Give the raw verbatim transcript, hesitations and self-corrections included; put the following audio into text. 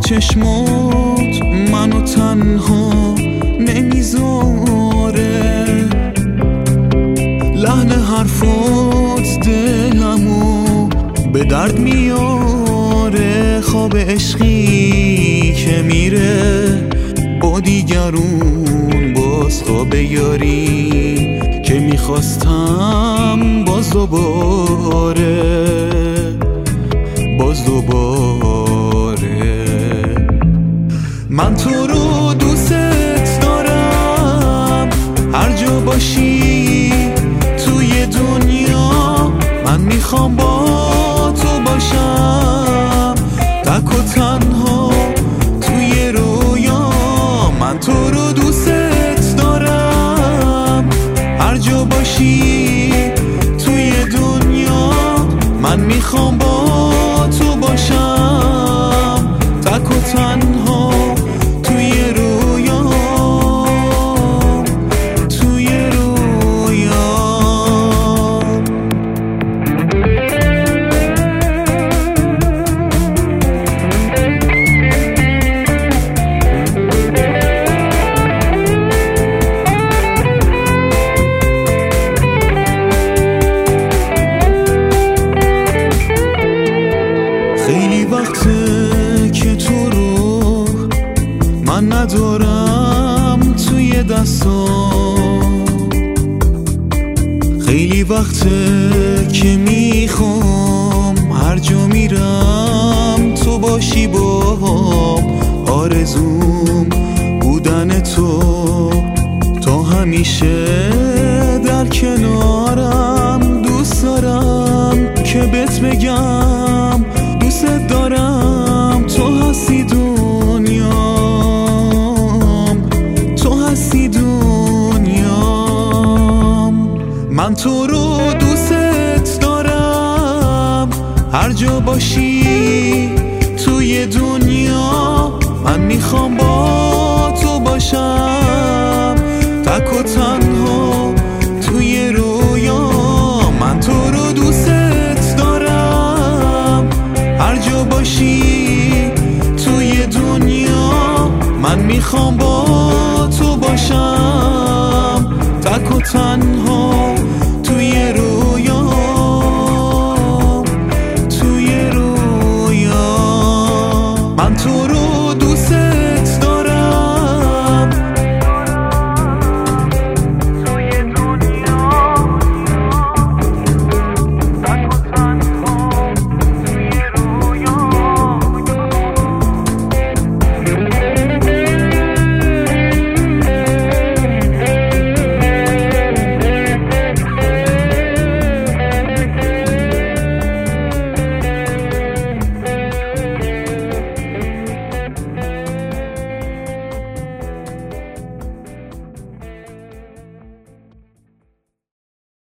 چشمات منو تنها نمیذاره، لحن حرفات دلمو به درد میاره، خواب عشقی که میره با دیگرون باز خواب یاری که میخواستم باز دوباره باز دوباره. من تو رو دوست دارم، هر جا باشی توی دنیا من میخوام با تو باشم، تک و تنها توی رویا. من تو رو دوست دارم، هر جا باشی توی دنیا من میخوام با تو باشم، تک و تنها توی رویا توی رویا. خیلی وقته که تو رو من ندارم توی دستام، خیلی وقته که میخوام هر جا میرم تو باشی باهام، آرزوم بودن تو تا همیشه در کنارم. دوست دارم که بهت بگم دوست دارم، تو هستی دنیام، تو هستی دنیام. من تو رو دوست دارم، هر جا باشی توی دنیا من میخوام با تو باشم، تک و تنها توی رویا. من تو رو دوست دارم، هر جا باشی توی دنیا من میخوام با تو باشم، تک و تنها توی رویا توی رویا. من تو رو